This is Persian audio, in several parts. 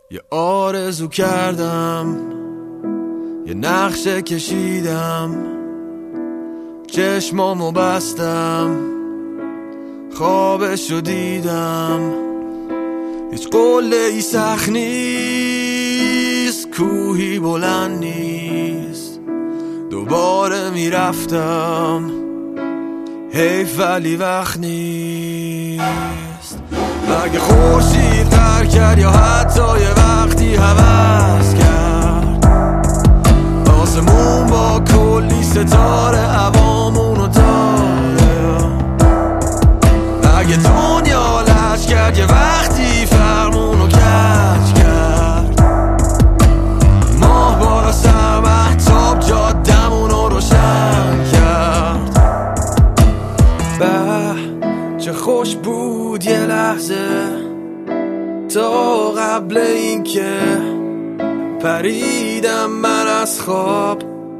یه آرزو کردم، یه نقشه کشیدم، چشمامو بستم، خوابشو دیدم. هیچ قله ای سخت نیست، کوهی بلند نیست. دوباره میرفتم، حیف ولی وقت نیست. مگه خورشید غر کرد یا حتی یه وقتی هوس کرد؟ آسمون با کلی ستاره عوامونو داره. اگه دنیا لش کرد یه وقتی فرمونو کج کرد. ماه بالا سر مهتاب جادمونو روشن کرد. چه خوش بود یه لحظه تا قبل این که پریدم من از خواب.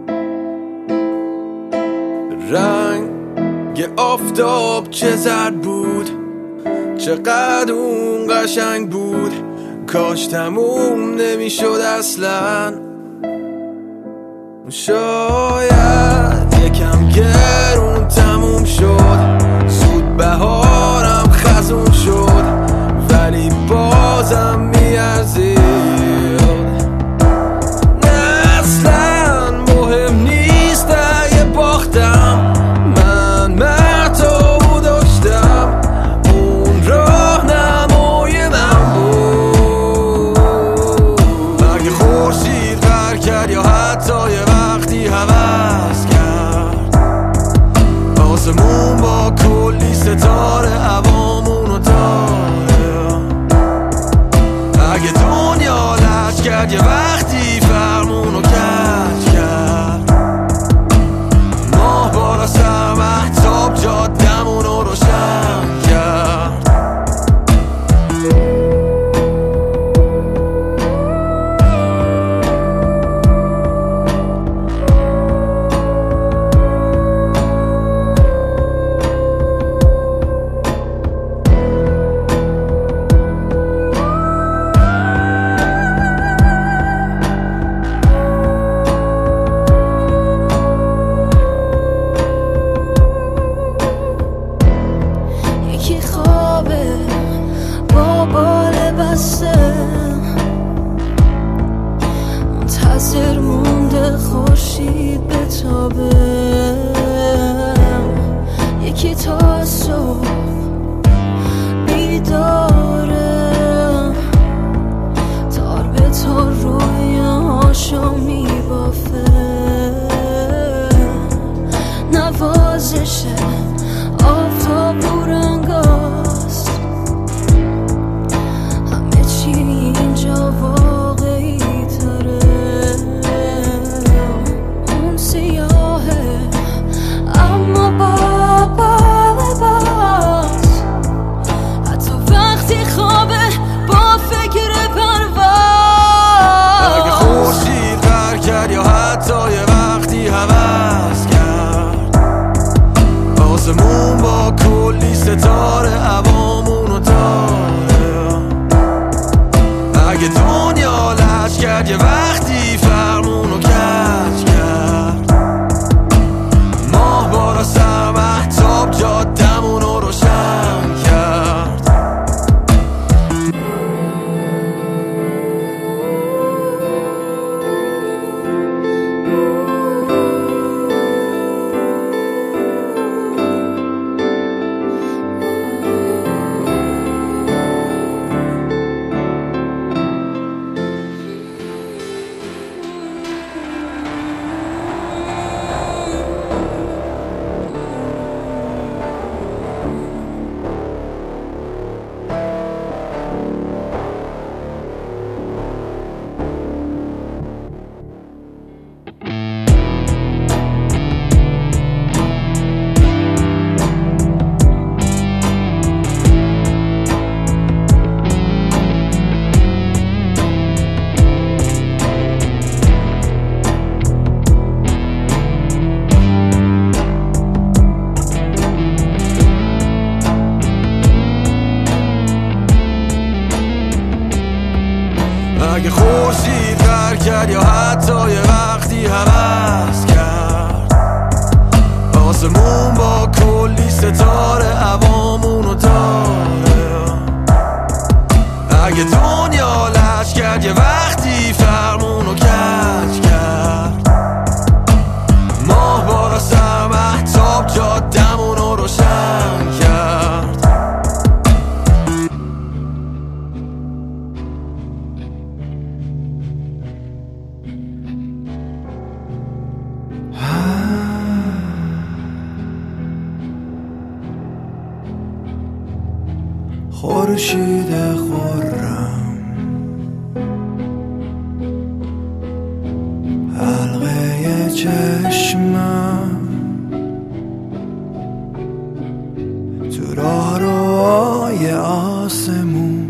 رنگ آفتاب چه زرد بود، چقدر اون قشنگ بود. کاش تموم نمیشد اصلا. شاید یکم گرون تموم شد، زود بهارم خزون شد، ولی بازم میارزید. اصلا مهم نیست اگه باختم، من مرتبو داشتم. اون راهنمای من بود. مگه خورشید غر کرد یا حتی یه وقتی هوس کرد؟ آسمون با کلی ستاره عوامونو داره. اگه دنیا لج کرد یه وقتی فرمونو کج کرد. ماه بالا سر مهتاب جادمونو روشن کرد. منتظر مونده خورشید بتابه. یکی تا صبح بیداره، تار به تار رویاشو میبافه. نوازش آفتاب رنگاست، همه چی اینجا واقعی تره. اون سیاه اگه خورشید غر کرد یا حتی یه وقتی هوس کرد آسمون با کلی ستاره هوامونو داره، اگه دنیا لش کرد یه وقتی فرمونو کج کرد، ماه بالا سر مهتاب جادمونو روشن کرد. خورشید خرم حلقه چشمم تو راه روهای آسمون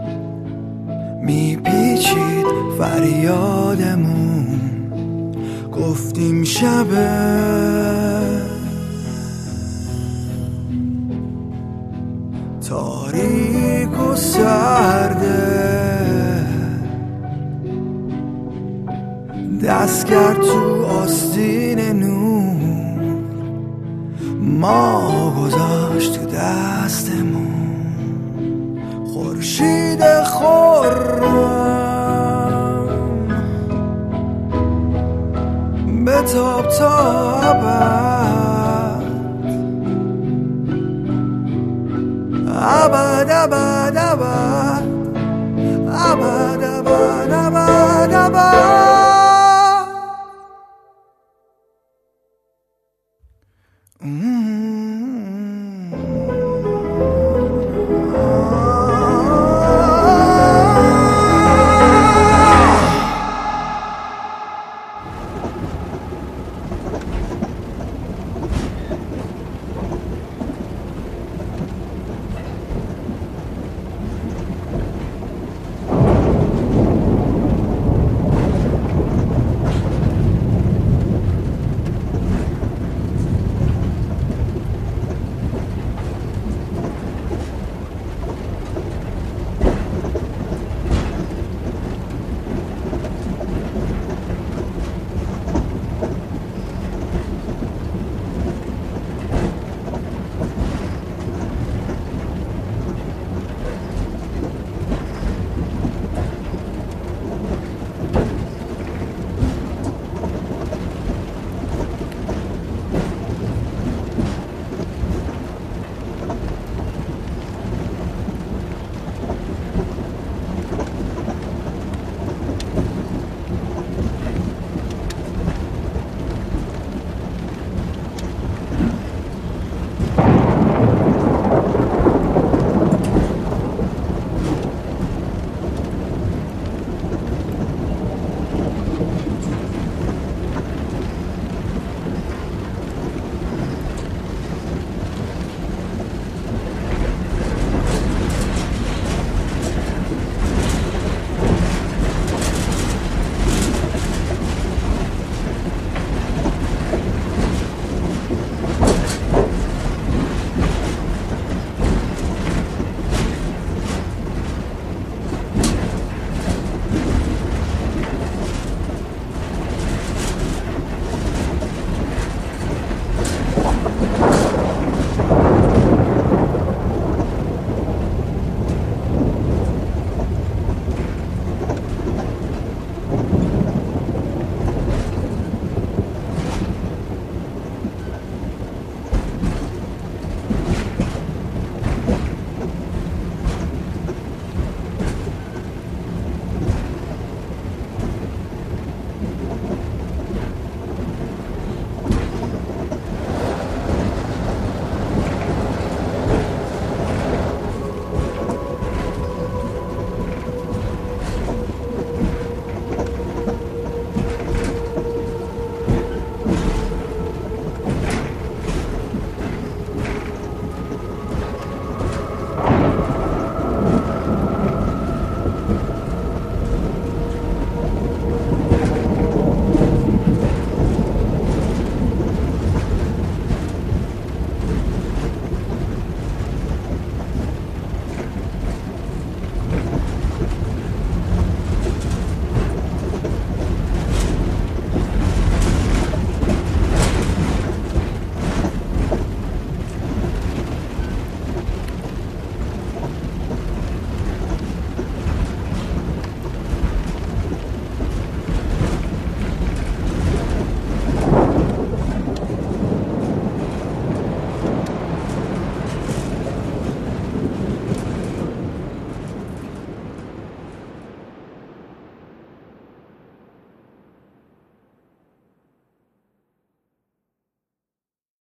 میپیچید فریادمون، گفتیم شبه تاریک و سرده، دست کرد تو آستین نور، ما گذاشت تو دستمون. خورشید خرم بتاب تا ابد، ابد ابد ابد.